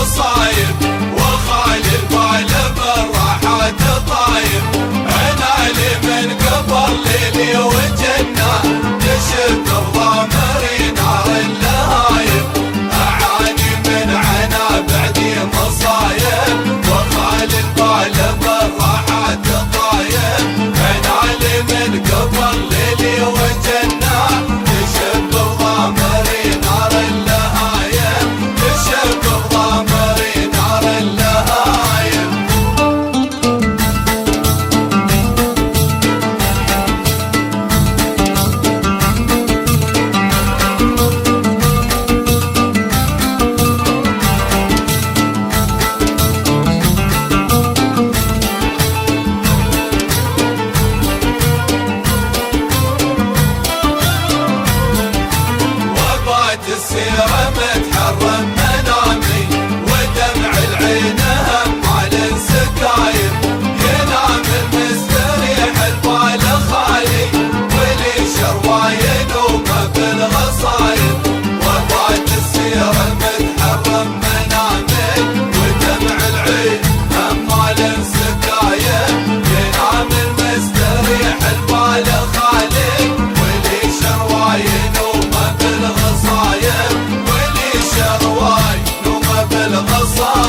مصايب، وخالي البال بالراحات طايب. انا لي من قبل ليلي وجنة، تشب بضامري نار اللهايب. اعاني من عنا بعدي مصايب، وخالي البال بالراحات طايب. انا لي من قبل ليلي وجنة، تشب بضامري نار اللهايب، تشب بضامري نار اللهايب. السيرة متحرم منامي، ودمع العين هم على السكاير. ينام المستريح البال خالي، ولي شرواين وما بالغصاير. وفات السيرة متحرم منامي، ودمع العين هم على السكاير. ينام المستريح البال خالي، ولي شرواين وما بالغصاير، ولي شرواي نوم بالغصاير.